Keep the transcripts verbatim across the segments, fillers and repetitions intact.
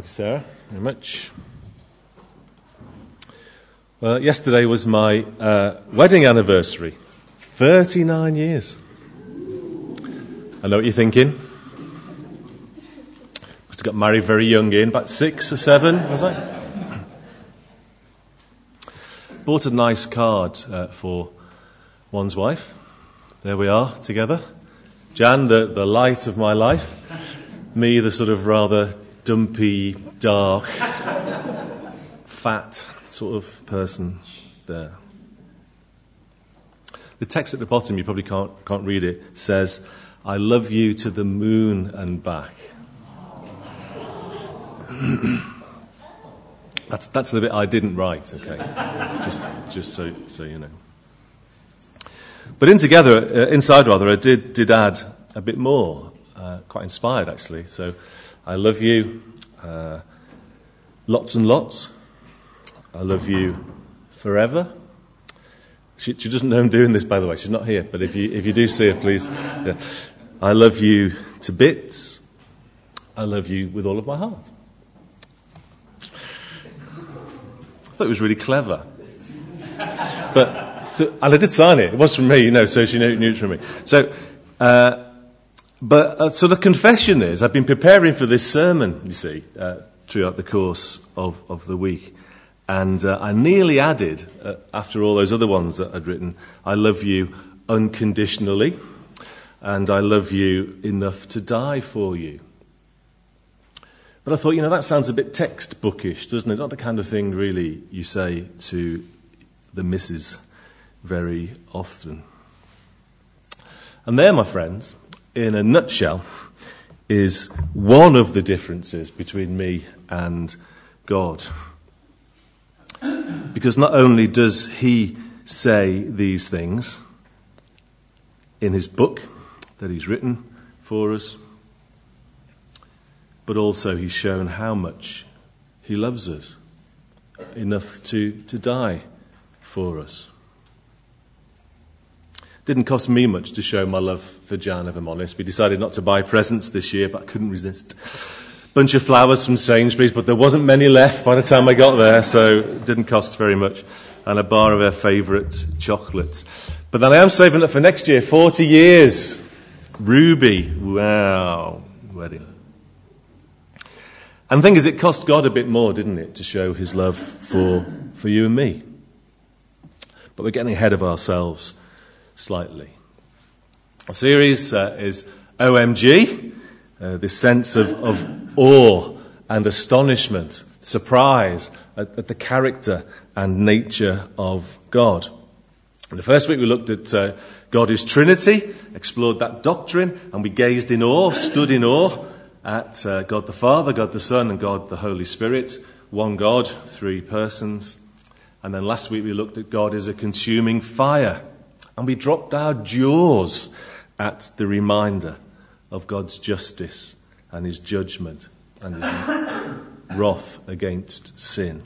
you, Sarah, very much. Well, yesterday was my uh, wedding anniversary. thirty-nine years. I know what you're thinking. Must have got married very young in, about six or seven, was I? Bought a nice card uh, for one's wife. There we are, together. Jan, the, the light of my life. Me, the sort of rather dumpy, dark, fat sort of person there. The text at the bottom, you probably can't can't read it, says, "I love you to the moon and back." that's that's the bit I didn't write. Okay, just just so so you know. But in together, uh, inside rather, I did did add a bit more. Uh, quite inspired, actually. So, I love you, uh, lots and lots. I love you forever. She, she doesn't know I'm doing this, by the way. She's not here. But if you if you do see her, please. Yeah. I love you to bits. I love you with all of my heart. I thought it was really clever. But so, and I did sign it. It was from me, you know. So she knew, knew it was from me. So. Uh, But uh, so the confession is, I've been preparing for this sermon, you see, uh, throughout the course of, of the week. And uh, I nearly added, uh, after all those other ones that I'd written, I love you unconditionally, and I love you enough to die for you. But I thought, you know, that sounds a bit textbookish, doesn't it? Not the kind of thing, really, you say to the missus very often. And there, my friends, in a nutshell, is one of the differences between me and God. Because not only does he say these things in his book that he's written for us, but also he's shown how much he loves us, enough to, to die for us. Didn't cost me much to show my love for Jan, if I'm honest. We decided not to buy presents this year, but I couldn't resist. Bunch of flowers from Sainsbury's, but there wasn't many left by the time I got there, so it didn't cost very much. And a bar of her favourite chocolates. But then I am saving up for next year, forty years. Ruby, wow, wedding. And the thing is, it cost God a bit more, didn't it, to show his love for, for you and me. But we're getting ahead of ourselves slightly. The series uh, is O M G, uh, this sense of, of awe and astonishment, surprise at, at the character and nature of God. In the first week we looked at uh, God is Trinity, explored that doctrine, and we gazed in awe, stood in awe at uh, God the Father, God the Son, and God the Holy Spirit, one God, three persons. And then last week we looked at God as a consuming fire. And we dropped our jaws at the reminder of God's justice and his judgment and his wrath against sin.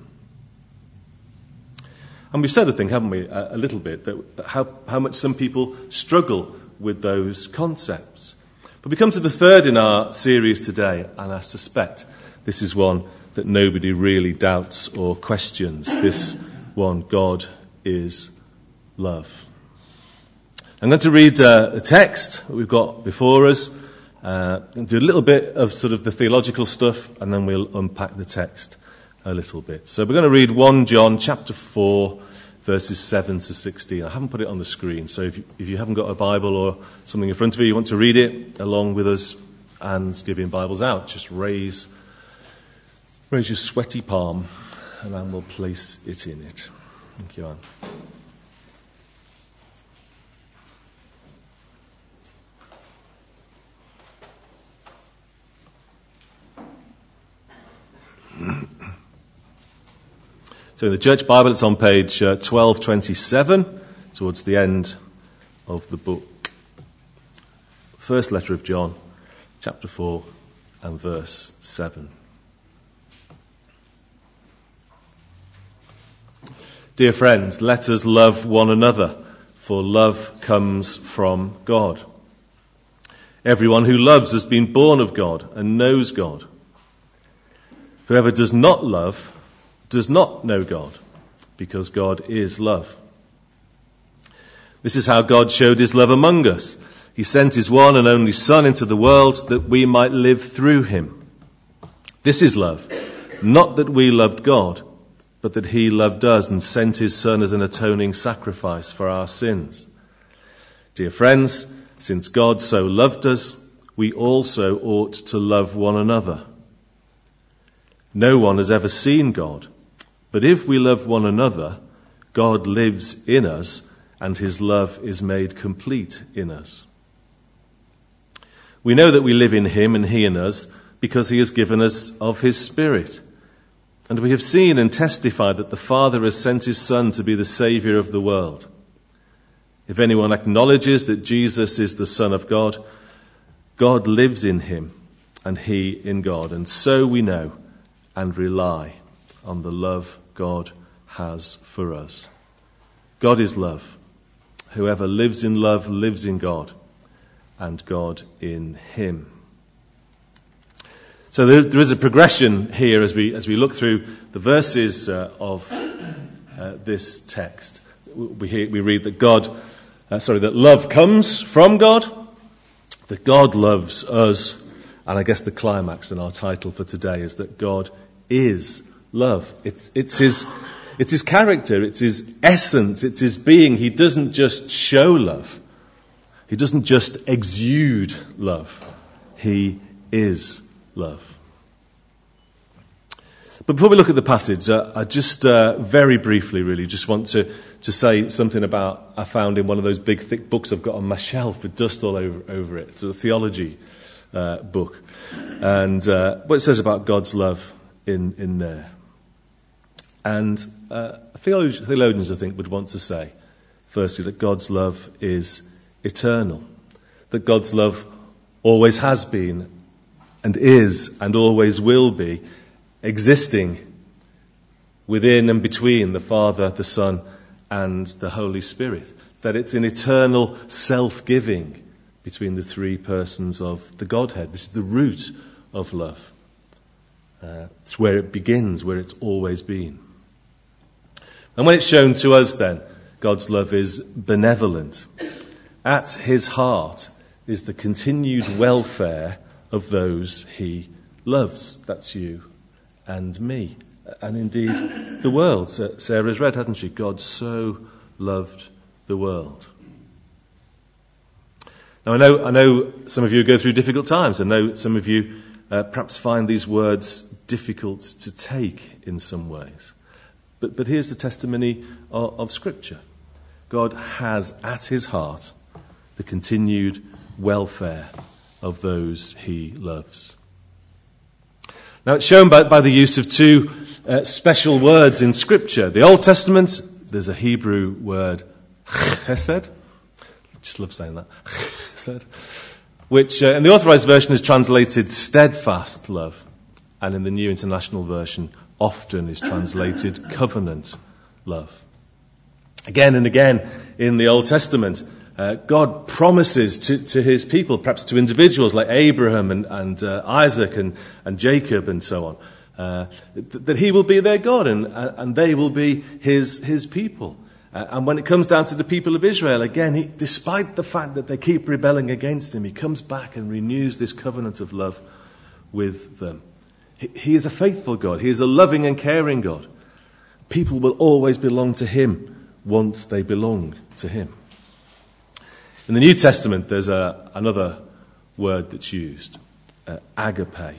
And we've said, I think, haven't we, a, a little bit, that how, how much some people struggle with those concepts. But we come to the third in our series today, and I suspect this is one that nobody really doubts or questions. This one, God is love. I'm going to read uh, a text that we've got before us, uh, and do a little bit of sort of the theological stuff, and then we'll unpack the text a little bit. So we're going to read First John chapter four, verses seven to sixteen. I haven't put it on the screen, so if you, if you haven't got a Bible or something in front of you, you want to read it along with us and giving Bibles out, just raise, raise your sweaty palm, and then we'll place it in it. Thank you, Anne. So in the Church Bible, it's on page uh, twelve twenty-seven, towards the end of the book. First letter of John, chapter four and verse seven. Dear friends, let us love one another, for love comes from God. Everyone who loves has been born of God and knows God. Whoever does not love does not know God, because God is love. This is how God showed his love among us. He sent his one and only Son into the world that we might live through him. This is love, not that we loved God, but that he loved us and sent his Son as an atoning sacrifice for our sins. Dear friends, since God so loved us, we also ought to love one another. No one has ever seen God, but if we love one another, God lives in us, and his love is made complete in us. We know that we live in him and he in us because he has given us of his Spirit. And we have seen and testified that the Father has sent his Son to be the Saviour of the world. If anyone acknowledges that Jesus is the Son of God, God lives in him and he in God. And so we know and rely on the love God has for us. God is love. Whoever lives in love lives in God, and God in him. So there, there is a progression here as we as we look through the verses uh, of uh, this text. We hear, we read that God, uh, sorry, that love comes from God, that God loves us, and I guess the climax in our title for today is that God is love. It's it's his it's his character, it's his essence, it's his being. He doesn't just show love. He doesn't just exude love. He is love. But before we look at the passage, uh, I just uh, very briefly really just want to, to say something about I found in one of those big thick books I've got on my shelf with dust all over, over it. It's a theology uh, book. And uh, what it says about God's love in, in there. And uh, theologians, I think, would want to say, firstly, that God's love is eternal. That God's love always has been and is and always will be existing within and between the Father, the Son, and the Holy Spirit. That it's an eternal self-giving between the three persons of the Godhead. This is the root of love. Uh, it's where it begins, where it's always been. And when it's shown to us then, God's love is benevolent. At his heart is the continued welfare of those he loves. That's you and me. And indeed the world. Sarah's read, hasn't she? God so loved the world. Now I know, I know some of you go through difficult times. I know some of you uh, perhaps find these words difficult to take in some ways. But, but here's the testimony of, of Scripture. God has at his heart the continued welfare of those he loves. Now it's shown by, by the use of two uh, special words in Scripture. The Old Testament, there's a Hebrew word, chesed. I just love saying that. Chesed. Which uh, in the Authorized Version is translated steadfast love. And in the New International Version, often is translated covenant love. Again and again in the Old Testament, uh, God promises to, to his people, perhaps to individuals like Abraham and, and uh, Isaac and, and Jacob and so on, uh, th- that he will be their God and, and they will be his, his people. Uh, and when it comes down to the people of Israel, again, he, despite the fact that they keep rebelling against him, he comes back and renews this covenant of love with them. He is a faithful God. He is a loving and caring God. People will always belong to him once they belong to him. In the New Testament, there's a, another word that's used, uh, agape.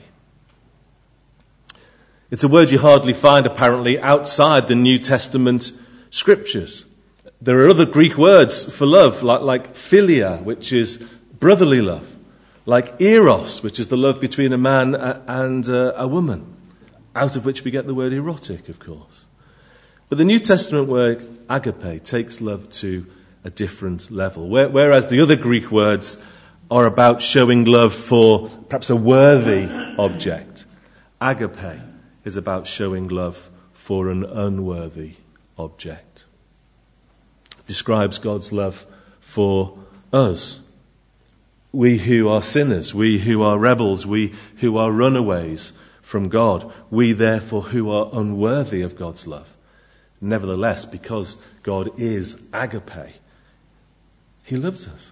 It's a word you hardly find, apparently, outside the New Testament scriptures. There are other Greek words for love, like, like philia, which is brotherly love. Like eros, which is the love between a man and a woman, out of which we get the word erotic, of course. But the New Testament word agape takes love to a different level, whereas the other Greek words are about showing love for perhaps a worthy object. Agape is about showing love for an unworthy object. It describes God's love for us. We who are sinners, we who are rebels, we who are runaways from God. We, therefore, who are unworthy of God's love. Nevertheless, because God is agape, he loves us.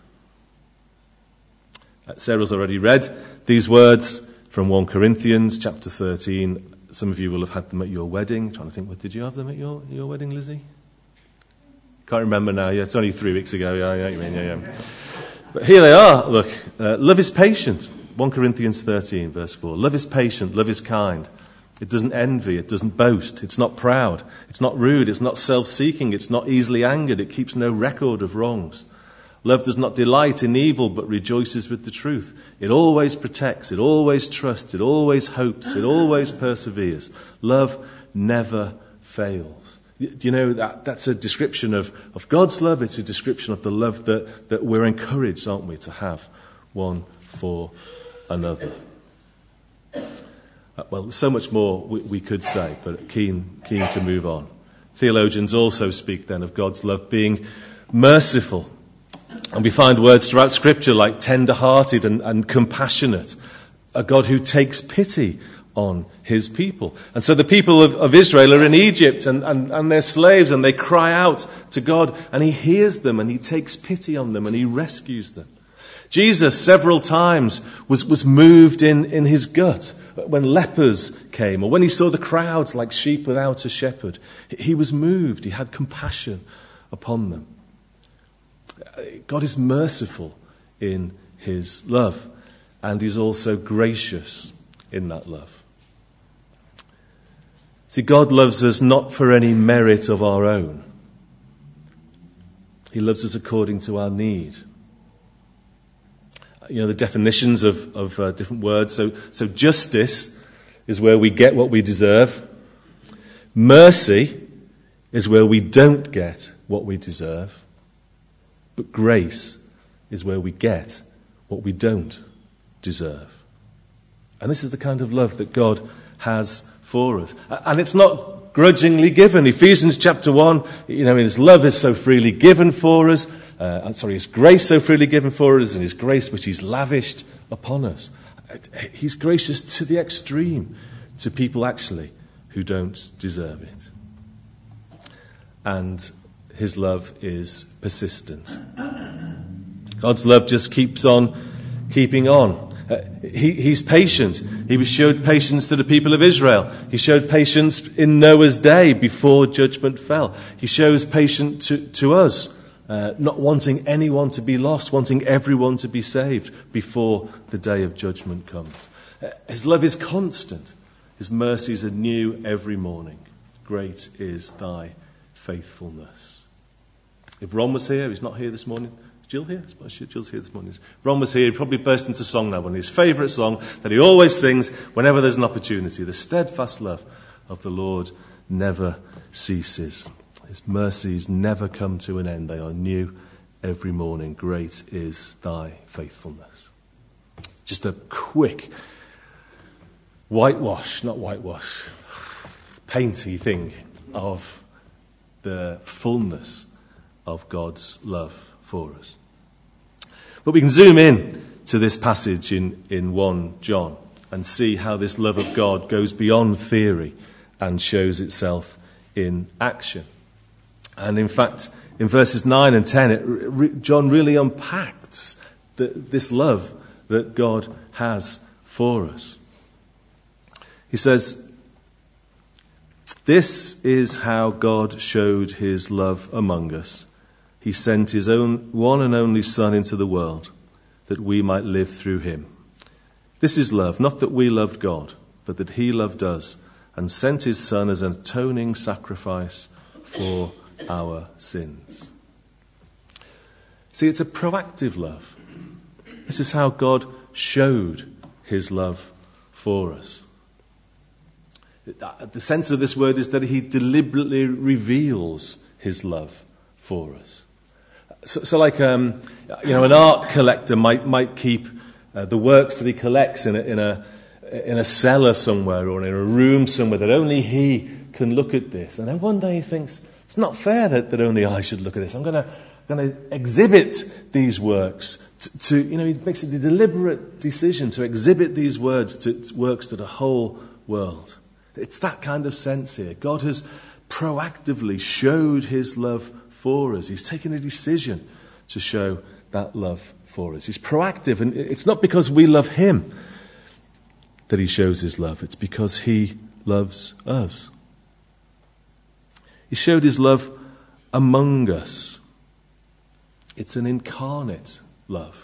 Sarah's already read these words from First Corinthians chapter thirteen. Some of you will have had them at your wedding. I'm trying to think, what did you have them at your, your wedding, Lizzie? Can't remember now. Yeah, it's only three weeks ago. Yeah, yeah, yeah, yeah, yeah. But here they are. Look, uh, love is patient. First Corinthians thirteen, verse four. Love is patient. Love is kind. It doesn't envy. It doesn't boast. It's not proud. It's not rude. It's not self-seeking. It's not easily angered. It keeps no record of wrongs. Love does not delight in evil, but rejoices with the truth. It always protects. It always trusts. It always hopes. It always perseveres. Love never fails. Do you know that that's a description of, of God's love? It's a description of the love that, that we're encouraged, aren't we, to have one for another. Uh, well, there's so much more we, we could say, but keen, keen to move on. Theologians also speak then of God's love being merciful. And we find words throughout Scripture like tender-hearted and, and compassionate, a God who takes pity on his people. And so the people of, of Israel are in Egypt and, and, and they're slaves, and they cry out to God, and he hears them and he takes pity on them and he rescues them. Jesus several times was, was moved in, in his gut when lepers came, or when he saw the crowds like sheep without a shepherd. He was moved. He had compassion upon them. God is merciful in his love, and he's also gracious in that love. See, God loves us not for any merit of our own. He loves us according to our need. You know, the definitions of, of uh, different words. So, so justice is where we get what we deserve. Mercy is where we don't get what we deserve. But grace is where we get what we don't deserve. And this is the kind of love that God has for us. And it's not grudgingly given. Ephesians chapter one, you know, his love is so freely given for us. Uh, I'm sorry, his grace so freely given for us, and his grace which he's lavished upon us. He's gracious to the extreme to people actually who don't deserve it. And his love is persistent. God's love just keeps on keeping on. Uh, he, he's patient. He showed patience to the people of Israel. He showed patience in Noah's day before judgment fell. He shows patience to, to us, uh, not wanting anyone to be lost, wanting everyone to be saved before the day of judgment comes. Uh, his love is constant. His mercies are new every morning. Great is thy faithfulness. If Ron was here, he's not here this morning. Is Jill here? Jill's here this morning. If Ron was here, he'd probably burst into song now, one of his favourite song that he always sings whenever there's an opportunity. The steadfast love of the Lord never ceases. His mercies never come to an end. They are new every morning. Great is thy faithfulness. Just a quick whitewash, not whitewash, painty thing of the fullness of God's love for us. But we can zoom in to this passage in, in First John and see how this love of God goes beyond theory and shows itself in action. And in fact, in verses nine and ten, it, re, John really unpacks the, this love that God has for us. He says, "This is how God showed his love among us. He sent his own one and only Son into the world, that we might live through him. This is love, not that we loved God, but that he loved us and sent his Son as an atoning sacrifice for our sins." See, it's a proactive love. This is how God showed his love for us. The sense of this word is that he deliberately reveals his love for us. So, so like, um, you know, an art collector might might keep uh, the works that he collects in a, in a in a cellar somewhere or in a room somewhere that only he can look at this. And then one day he thinks, it's not fair that, that only I should look at this. I'm going to going to exhibit these works to, to, you know, he makes a deliberate decision to exhibit these words to, to works to the whole world. It's that kind of sense here. God has proactively showed his love for us. He's taken a decision to show that love for us. He's proactive, and it's not because we love him that he shows his love. It's because he loves us. He showed his love among us. It's an incarnate love.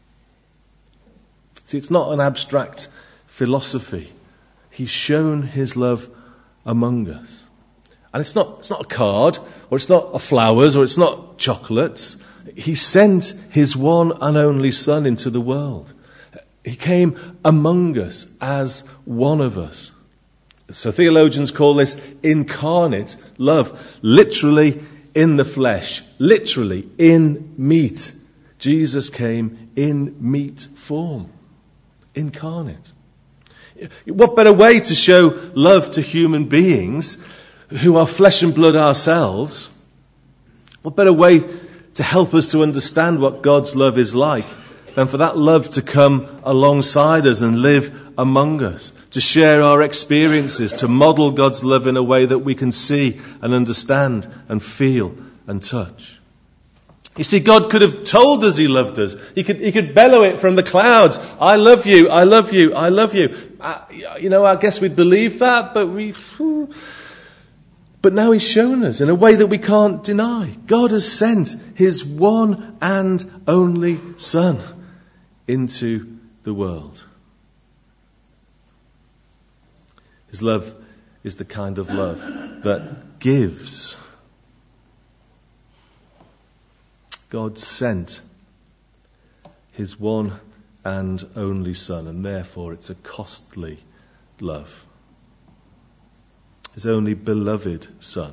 See, it's not an abstract philosophy. He's shown his love among us. And it's not, it's not a card, or it's not a flowers, or it's not chocolates. He sent his one and only Son into the world. He came among us as one of us. So theologians call this incarnate love. Literally in the flesh. Literally in meat. Jesus came in meat form. Incarnate. What better way to show love to human beings who are flesh and blood ourselves? What better way to help us to understand what God's love is like than for that love to come alongside us and live among us, to share our experiences, to model God's love in a way that we can see and understand and feel and touch. You see, God could have told us he loved us. He could, he could bellow it from the clouds. I love you, I love you, I love you. Uh, you know, I guess we'd believe that, but we... Whew. But now he's shown us in a way that we can't deny. God has sent his one and only Son into the world. His love is the kind of love that gives. God sent his one and only Son, and therefore it's a costly love. His only beloved Son,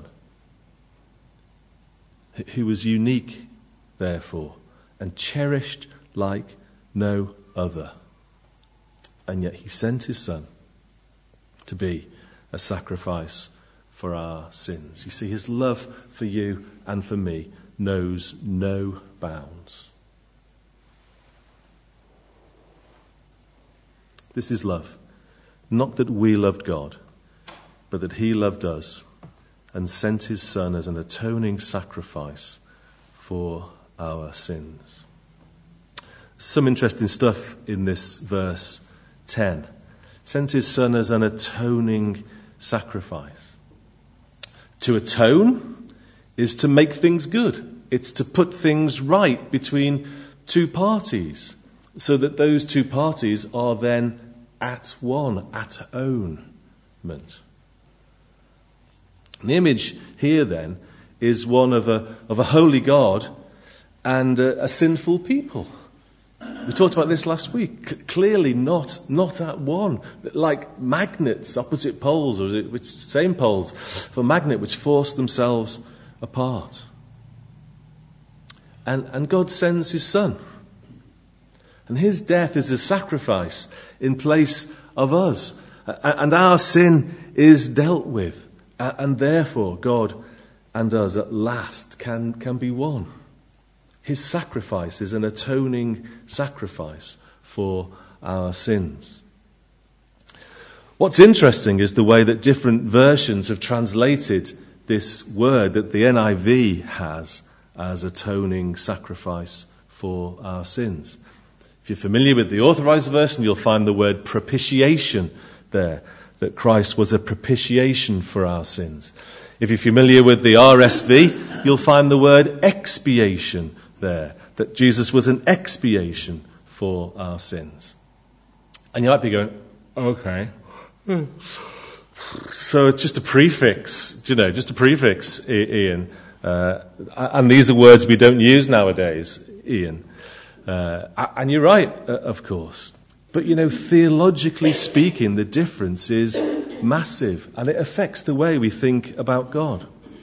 who was unique, therefore, and cherished like no other. And yet he sent his Son to be a sacrifice for our sins. You see, his love for you and for me knows no bounds. This is love. Not that we loved God, but that he loved us and sent his Son as an atoning sacrifice for our sins. Some interesting stuff in this verse ten. Sent his Son as an atoning sacrifice. To atone is to make things good. It's to put things right between two parties, so that those two parties are then at one, at onement. The image here then is one of a of a holy God and a, a sinful people. We talked about this last week. C- clearly not not at one, like magnets, opposite poles, or which same poles for magnet, which force themselves apart. And and God sends his Son, and his death is a sacrifice in place of us, and our sin is dealt with. And therefore, God and us at last can, can be one. His sacrifice is an atoning sacrifice for our sins. What's interesting is the way that different versions have translated this word that the N I V has as atoning sacrifice for our sins. If you're familiar with the Authorized Version, you'll find the word propitiation there, that Christ was a propitiation for our sins. If you're familiar with the R S V, you'll find the word expiation there, that Jesus was an expiation for our sins. And you might be going, okay. So it's just a prefix, you know, just a prefix, Ian. Uh, and these are words we don't use nowadays, Ian. Uh, and you're right, uh, of course. But, you know, theologically speaking, the difference is massive, and it affects the way we think about God.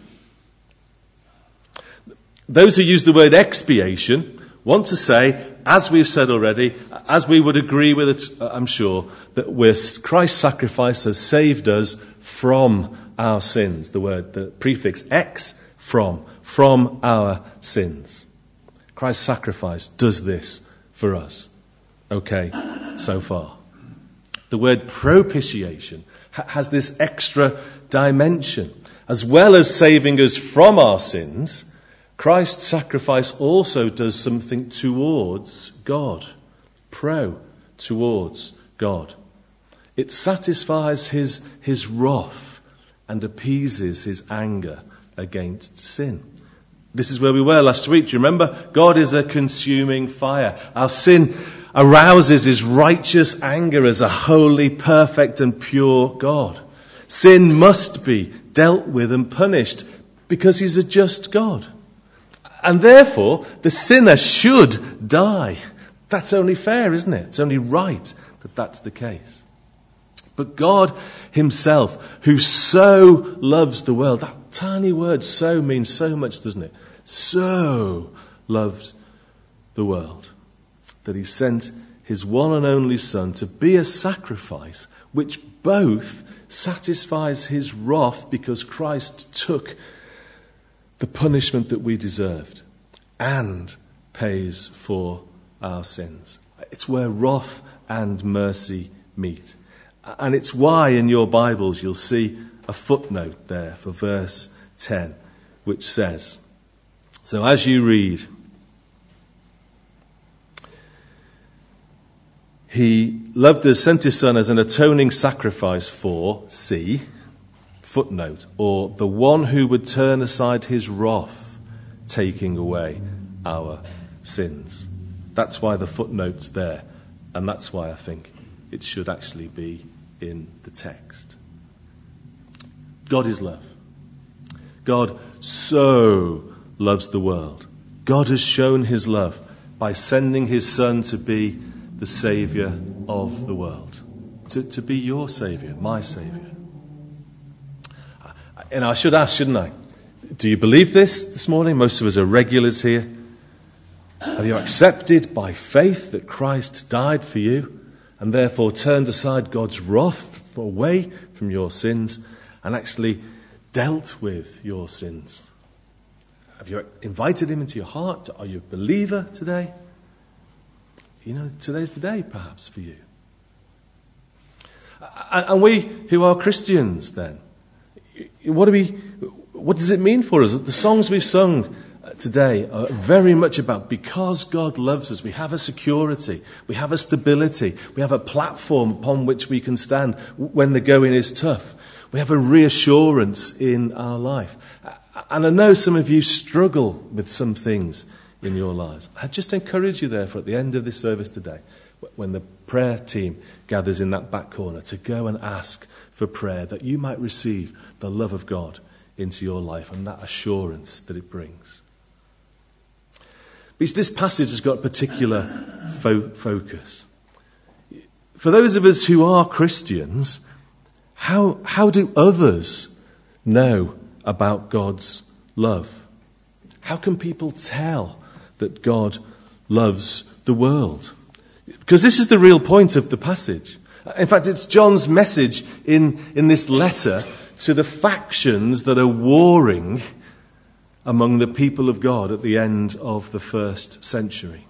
Those who use the word expiation want to say, as we've said already, as we would agree with it, I'm sure, that we're, Christ's sacrifice has saved us from our sins. The word, the prefix ex, from, from our sins. Christ's sacrifice does this for us. Okay, so far. The word propitiation ha- has this extra dimension. As well as saving us from our sins, Christ's sacrifice also does something towards God, pro towards God. It satisfies his, his wrath and appeases his anger against sin. This is where we were last week. Do you remember? God is a consuming fire. Our sin arouses his righteous anger as a holy, perfect and pure God. Sin must be dealt with and punished because he's a just God. And therefore, the sinner should die. That's only fair, isn't it? It's only right that that's the case. But God himself, who so loves the world, that tiny word so means so much, doesn't it? So loved the world that he sent his one and only Son to be a sacrifice which both satisfies his wrath because Christ took the punishment that we deserved and pays for our sins. It's where wrath and mercy meet. And it's why in your Bibles you'll see a footnote there for verse ten, which says, so as you read, he loved us, sent his Son as an atoning sacrifice for, see, footnote, or the one who would turn aside his wrath, taking away our sins. That's why the footnote's there, and that's why I think it should actually be in the text. God is love. God so loves the world. God has shown his love by sending his Son to be the Saviour of the world, to, to be your Saviour, my Saviour. And I should ask, shouldn't I? Do you believe this this morning? Most of us are regulars here. Have you accepted by faith that Christ died for you and therefore turned aside God's wrath away from your sins and actually dealt with your sins? Have you invited him into your heart? Are you a believer today? You know, today's the day perhaps for you. And we who are Christians then, what do we, what does it mean for us? The songs we've sung today are very much about because God loves us, we have a security, we have a stability, we have a platform upon which we can stand when the going is tough. We have a reassurance in our life. And I know some of you struggle with some things in your lives. I just encourage you therefore at the end of this service today, when the prayer team gathers in that back corner, to go and ask for prayer that you might receive the love of God into your life and that assurance that it brings. Because this passage has got a particular fo- focus. For those of us who are Christians, how, how do others know about God's love? How can people tell that God loves the world? Because this is the real point of the passage. In fact, it's John's message in, in this letter to the factions that are warring among the people of God at the end of the first century.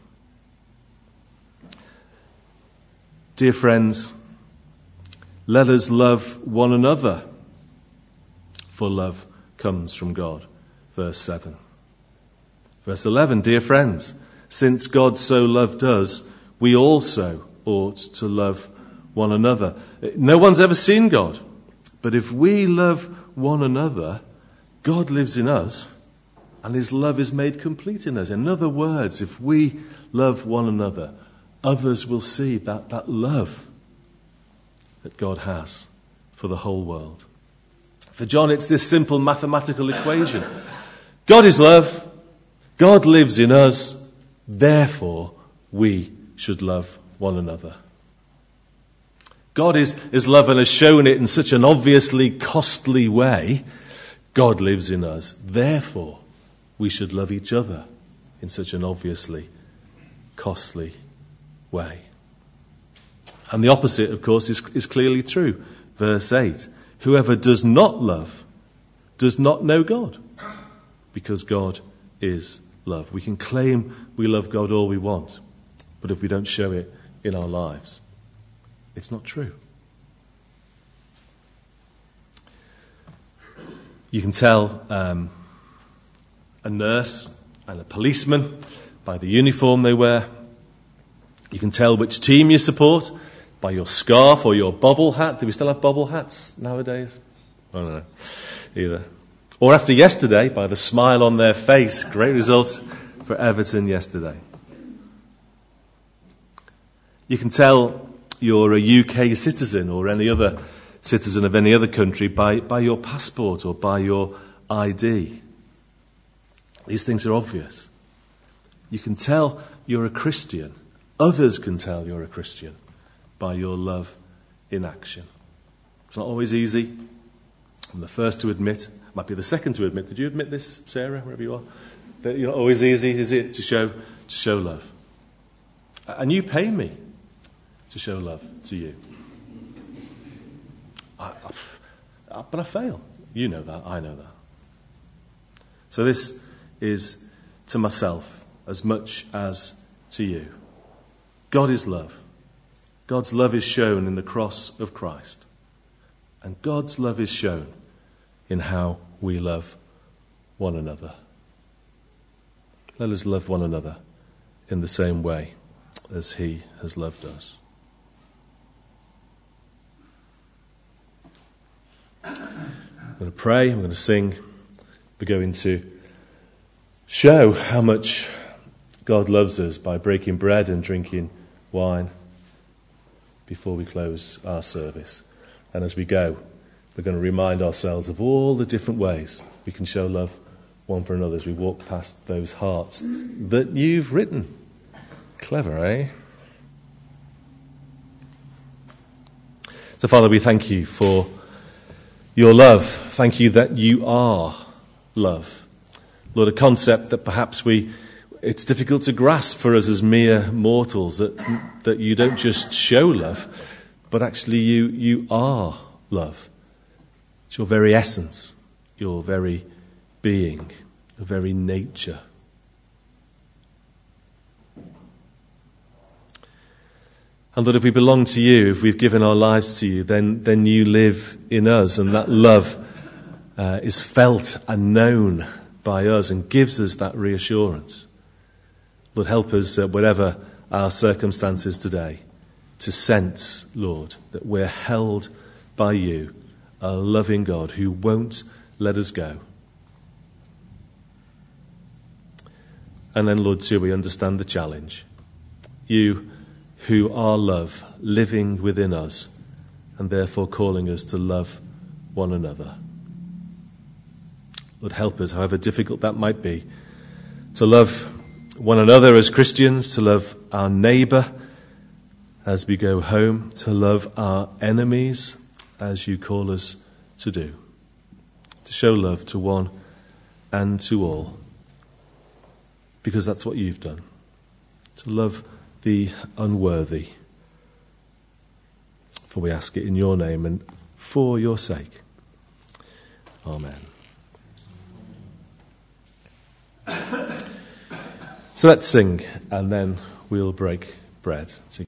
Dear friends, let us love one another, for love comes from God. Verse seven. Verse eleven, dear friends, since God so loved us, we also ought to love one another. No one's ever seen God, but if we love one another, God lives in us, and his love is made complete in us. In other words, if we love one another, others will see that, that love that God has for the whole world. For John, it's this simple mathematical equation. God is love. God lives in us. Therefore, we should love one another. God is, is love and has shown it in such an obviously costly way. God lives in us. Therefore, we should love each other in such an obviously costly way. And the opposite, of course, is, is clearly true. Verse eight, whoever does not love does not know God, because God is love. We can claim we love God all we want, but if we don't show it in our lives, it's not true. You can tell um, a nurse and a policeman by the uniform they wear. You can tell which team you support by your scarf or your bobble hat. Do we still have bobble hats nowadays? I don't know. Either. Or after yesterday, by the smile on their face. Great result for Everton yesterday. You can tell you're a U K citizen or any other citizen of any other country by, by your passport or by your I D. These things are obvious. You can tell you're a Christian. Others can tell you're a Christian by your love in action. It's not always easy. I'm the first to admit, might be the second to admit. Did you admit this, Sarah, wherever you are? That you're not always easy, is it, to show to show love? And you pay me to show love to you. I, I, but I fail. You know that. I know that. So this is to myself as much as to you. God is love. God's love is shown in the cross of Christ. And God's love is shown in how we love one another. Let us love one another in the same way as he has loved us. I'm going to pray, I'm going to sing. We're going to show how much God loves us by breaking bread and drinking wine before we close our service. And as we go, we're going to remind ourselves of all the different ways we can show love one for another as we walk past those hearts that you've written. Clever, eh? So, Father, we thank you for your love. Thank you that you are love. Lord, a concept that perhaps we it's difficult to grasp for us as mere mortals, that that you don't just show love, but actually you you are love. It's your very essence, your very being, your very nature. And Lord, if we belong to you, if we've given our lives to you, then, then you live in us, and that love uh, is felt and known by us and gives us that reassurance. Lord, help us, uh, whatever our circumstances today, to sense, Lord, that we're held by you, a loving God who won't let us go. And then, Lord, too, we understand the challenge. You who are love, living within us, and therefore calling us to love one another. Lord, help us, however difficult that might be, to love one another as Christians, to love our neighbour as we go home, to love our enemies as you call us to do, to show love to one and to all, because that's what you've done, to love the unworthy. For we ask it in your name and for your sake. Amen. So let's sing, and then we'll break bread together.